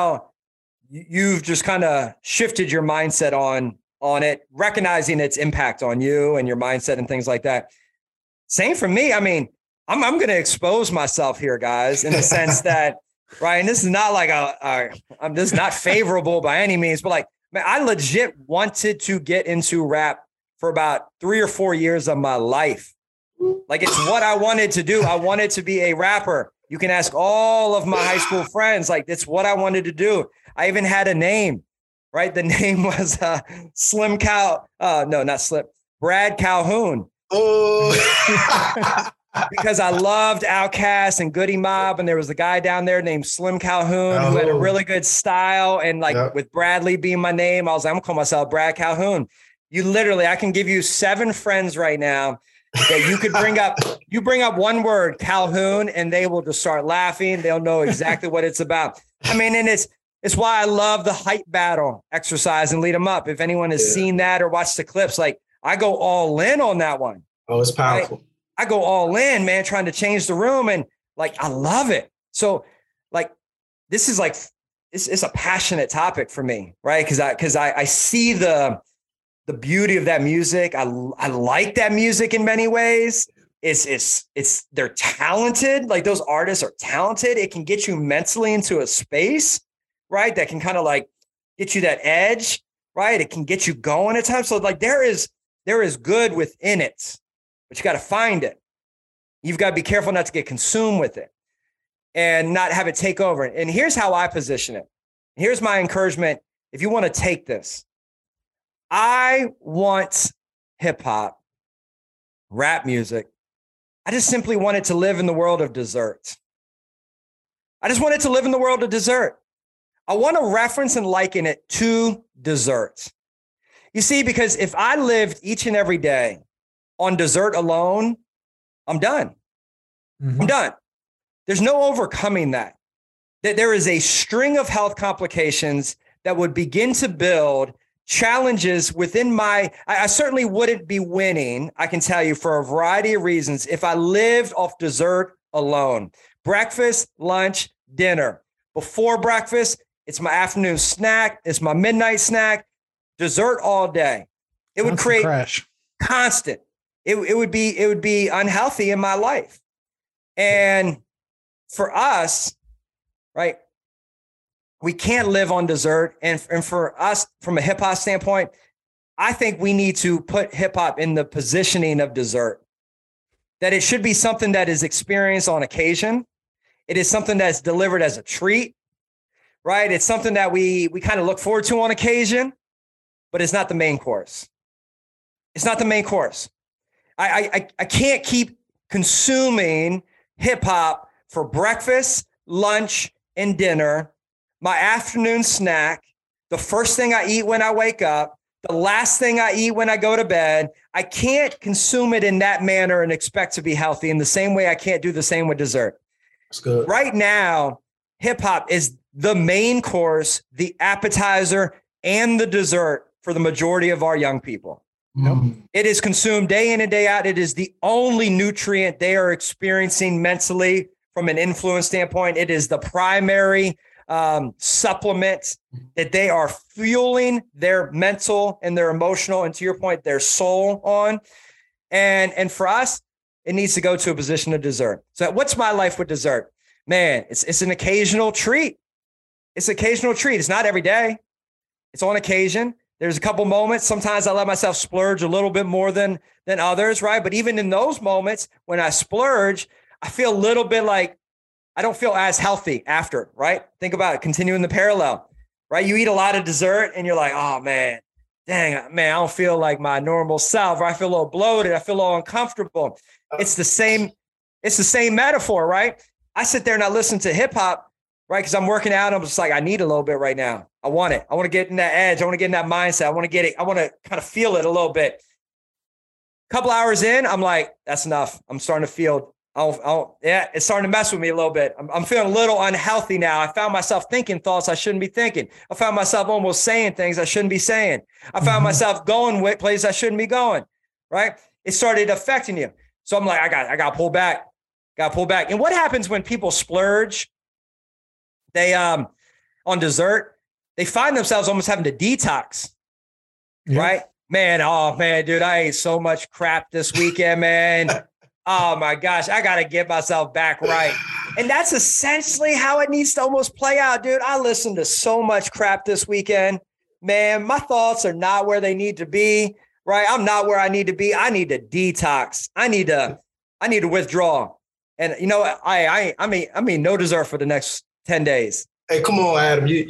you've just kind of shifted your mindset on it, recognizing its impact on you and your mindset and things like that. Same for me. I mean, I'm going to expose myself here, guys, in the sense that, right, and this is not like this is not favorable by any means, but like, man, I legit wanted to get into rap for about 3 or 4 years of my life. Like, it's what I wanted to do. I wanted to be a rapper. You can ask all of my high school friends. Like, it's what I wanted to do. I even had a name, right? The name was Slim Cow. No, not Slim. Brad Calhoun. Oh. Because I loved Outkast and Goody Mob, and there was a guy down there named Slim Calhoun who had a really good style. And like with Bradley being my name, I was like, I'm gonna call myself Brad Calhoun. I can give you 7 friends right now that you could bring up. You bring up one word, Calhoun, and they will just start laughing. They'll know exactly what it's about. I mean, and it's why I love the hype battle exercise and lead them up. If anyone has seen that or watched the clips, like I go all in on that one. Oh, it's powerful. Right? I go all in, man, trying to change the room. And like, I love it. So like, this is like, it's a passionate topic for me, right? Cause I see the the beauty of that music. I like that music in many ways. They're talented. Like those artists are talented. It can get you mentally into a space, right? That can kind of like get you that edge, right? It can get you going at times. So like there is good within it, but you got to find it. You've got to be careful not to get consumed with it and not have it take over. And here's how I position it. Here's my encouragement. If you want to take this, I want hip hop, rap music. I just simply want it to live in the world of dessert. I just want it to live in the world of dessert. I want to reference and liken it to dessert. You see, because if I lived each and every day on dessert alone, I'm done. Mm-hmm. I'm done. There's no overcoming that. There is a string of health complications that would begin to build challenges within I certainly wouldn't be winning, I can tell you, for a variety of reasons if I lived off dessert alone. Breakfast, lunch, dinner. Before breakfast, it's my afternoon snack. It's my midnight snack. Dessert all day. It would create constant. It would be unhealthy in my life. And for us, right, we can't live on dessert. And for us, from a hip hop standpoint, I think we need to put hip hop in the positioning of dessert, that it should be something that is experienced on occasion. It is something that's delivered as a treat, right? It's something that we kind of look forward to on occasion, but it's not the main course. It's not the main course. I can't keep consuming hip hop for breakfast, lunch, and dinner, my afternoon snack, the first thing I eat when I wake up, the last thing I eat when I go to bed. I can't consume it in that manner and expect to be healthy in the same way I can't do the same with dessert. That's good. Right now, hip hop is the main course, the appetizer, and the dessert for the majority of our young people. Mm-hmm. It is consumed day in and day out. It is the only nutrient they are experiencing mentally from an influence standpoint. It is the primary supplement that they are fueling their mental and their emotional, and to your point, their soul on. And for us, it needs to go to a position of dessert. So what's my life with dessert? Man, it's an occasional treat. It's an occasional treat. It's not every day. It's on occasion. There's a couple moments. Sometimes I let myself splurge a little bit more than others, right? But even in those moments when I splurge, I feel a little bit like I don't feel as healthy after, right? Think about it, continuing the parallel, right? You eat a lot of dessert and you're like, oh man, dang, man, I don't feel like my normal self, or I feel a little bloated. I feel a little uncomfortable. It's the same metaphor, right? I sit there and I listen to hip hop, right? Because I'm working out and I'm just like, I need a little bit right now. I want it. I want to get in that edge. I want to get in that mindset. I want to get it. I want to kind of feel it a little bit. A couple hours in, I'm like, that's enough. I'm starting to feel, it's starting to mess with me a little bit. I'm feeling a little unhealthy now. I found myself thinking thoughts I shouldn't be thinking. I found myself almost saying things I shouldn't be saying. I found myself going with places I shouldn't be going, right? It started affecting you. So I'm like, I got to pull back. Got to pull back. And what happens when people splurge? They, on dessert, they find themselves almost having to detox, right? Man, oh man, dude, I ate so much crap this weekend, man. Oh my gosh, I got to get myself back right. And that's essentially how it needs to almost play out, dude. I listened to so much crap this weekend, man. My thoughts are not where they need to be, right? I'm not where I need to be. I need to detox. I need to withdraw. And you know, I mean, no dessert for the next 10 days. Hey, come on, Adam. You're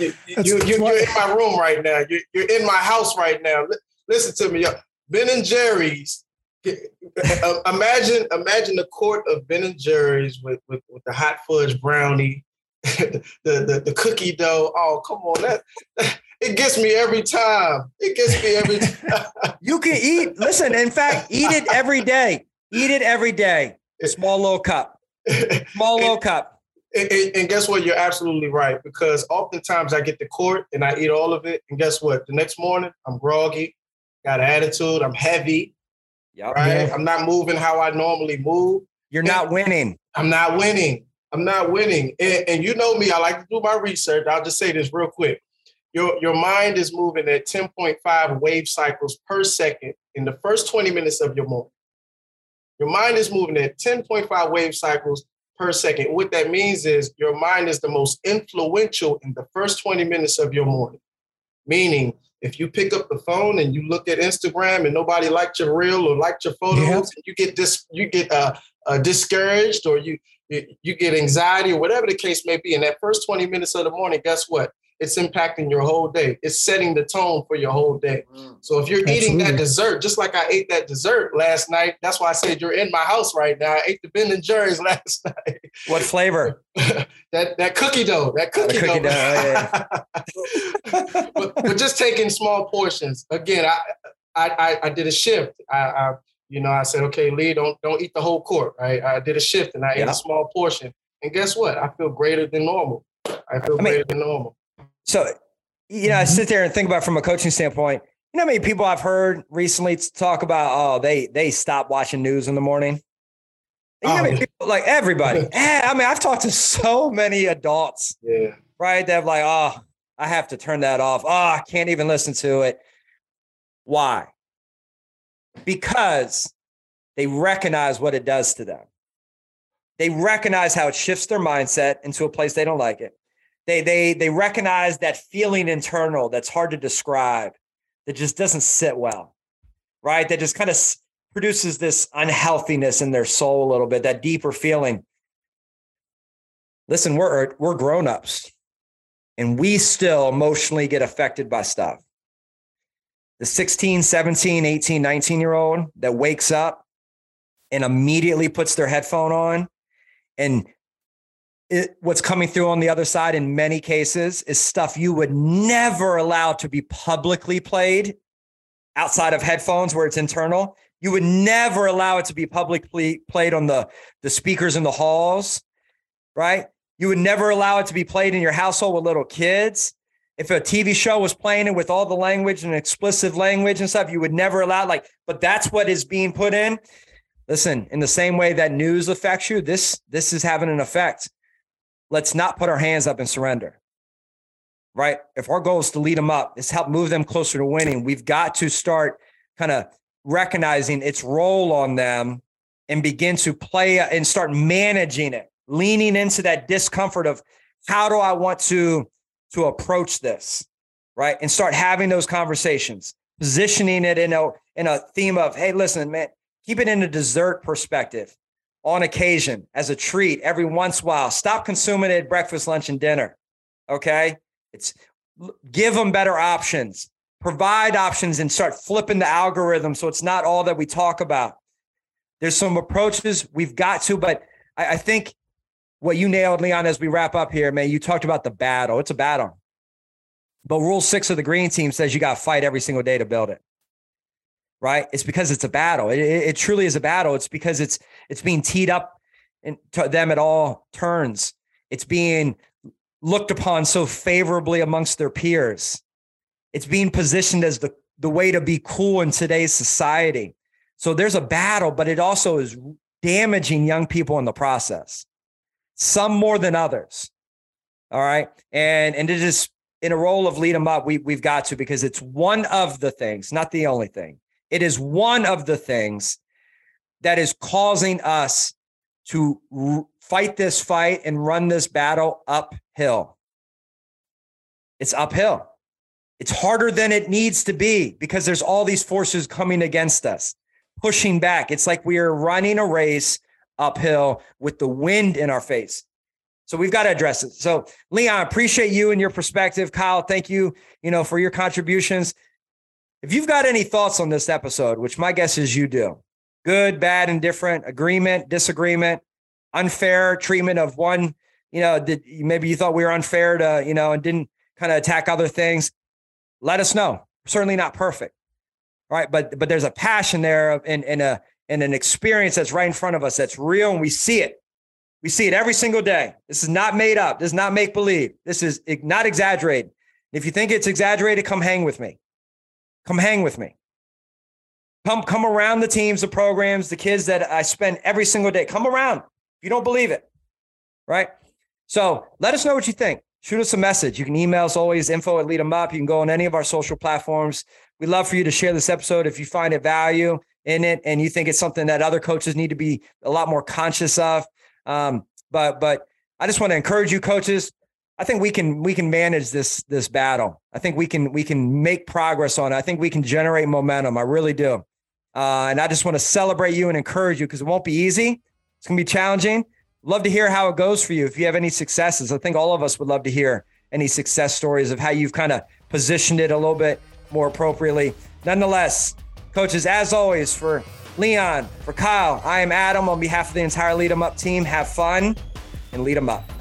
in my room right now. You're in my house right now. Listen to me. Ben and Jerry's. Imagine the court of Ben and Jerry's with the hot fudge brownie, the cookie dough. Oh, come on. That it gets me every time. It gets me every time. You can eat. Listen, in fact, eat it every day. Eat it every day. Small little cup. Small little cup. And guess what? You're absolutely right, because oftentimes I get to court and I eat all of it. And guess what? The next morning, I'm groggy, got an attitude, I'm heavy, right? I'm not moving how I normally move. You're not winning. I'm not winning. And you know me, I like to do my research. I'll just say this real quick. Your mind is moving at 10.5 wave cycles per second in the first 20 minutes of your morning. Your mind is moving at 10.5 wave cycles per second. What that means is your mind is the most influential in the first 20 minutes of your morning. Meaning, if you pick up the phone and you look at Instagram and nobody liked your reel or liked your photos, and you get discouraged, or you get anxiety, or whatever the case may be, in that first 20 minutes of the morning, guess what? It's impacting your whole day. It's setting the tone for your whole day. So if you're eating that dessert, just like I ate that dessert last night, that's why I said you're in my house right now. I ate the Ben & Jerry's last night. What flavor? that cookie dough. That cookie dough. Yeah. but just taking small portions. Again, I did a shift. I said, okay, Lee, don't eat the whole quart. Right? I did a shift and I ate a small portion. And guess what? I feel greater than normal. Greater than normal. So, I sit there and think about it from a coaching standpoint. You know how many people I've heard recently talk about, they stop watching news in the morning? You know how many people, like everybody. I've talked to so many adults, right? That like, I have to turn that off. I can't even listen to it. Why? Because they recognize what it does to them. They recognize how it shifts their mindset into a place they don't like it. They recognize that feeling internal that's hard to describe, that just doesn't sit well, right? That just kind of produces this unhealthiness in their soul a little bit, that deeper feeling. Listen, we're grown-ups, and we still emotionally get affected by stuff. The 16, 17, 18, 19-year-old that wakes up and immediately puts their headphone on, and what's coming through on the other side in many cases is stuff you would never allow to be publicly played outside of headphones where it's internal. You would never allow it to be publicly played on the speakers in the halls, right? You would never allow it to be played in your household with little kids. If a TV show was playing it with all the language and explicit language and stuff, you would never allow but that's what is being put in. Listen, in the same way that news affects you, this is having an effect. Let's not put our hands up and surrender, right? If our goal is to lead them up, it's help move them closer to winning. We've got to start kind of recognizing its role on them and begin to play and start managing it, leaning into that discomfort of how do I want to approach this, right? And start having those conversations, positioning it in a theme of, hey, listen, man, keep it in a dessert perspective. On occasion, as a treat, every once in a while. Stop consuming it at breakfast, lunch, and dinner. Okay? Give them better options. Provide options and start flipping the algorithm so it's not all that we talk about. There's some approaches we've got to, but I think what you nailed, Leon, as we wrap up here, man, you talked about the battle. It's a battle. But Rule 6 of the Green Team says you got to fight every single day to build it. Right? It's because it's a battle. It truly is a battle. It's because it's being teed up to them at all turns. It's being looked upon so favorably amongst their peers. It's being positioned as the way to be cool in today's society. So there's a battle, but it also is damaging young people in the process. Some more than others. All right. And it is in a role of lead them up. We've got to, because it's one of the things, not the only thing. It is one of the things that is causing us to fight this fight and run this battle uphill. It's uphill. It's harder than it needs to be because there's all these forces coming against us, pushing back. It's like we are running a race uphill with the wind in our face. So we've got to address it. So Leon, I appreciate you and your perspective. Kyle, thank you, for your contributions. If you've got any thoughts on this episode, which my guess is you do, good, bad, indifferent, agreement, disagreement, unfair treatment of one, maybe you thought we were unfair to, and didn't kind of attack other things, let us know. We're certainly not perfect. All right. But there's a passion there and an experience that's right in front of us that's real, and we see it. We see it every single day. This is not made up. This is not make believe. This is not exaggerated. If you think it's exaggerated, come hang with me. Come hang with me. Come around the teams, the programs, the kids that I spend every single day. Come around if you don't believe it, right? So let us know what you think. shoot us a message. You can email us always, info@leademup. You can go on any of our social platforms. We'd love for you to share this episode if you find it value in it and you think it's something that other coaches need to be a lot more conscious of. But I just want to encourage you, coaches. I think we can manage this battle. I think we can make progress on it. I think we can generate momentum. I really do. And I just want to celebrate you and encourage you because it won't be easy. It's going to be challenging. Love to hear how it goes for you. If you have any successes, I think all of us would love to hear any success stories of how you've kind of positioned it a little bit more appropriately. Nonetheless, coaches, as always, for Leon, for Kyle, I am Adam on behalf of the entire Lead 'em Up team. Have fun and lead 'em up.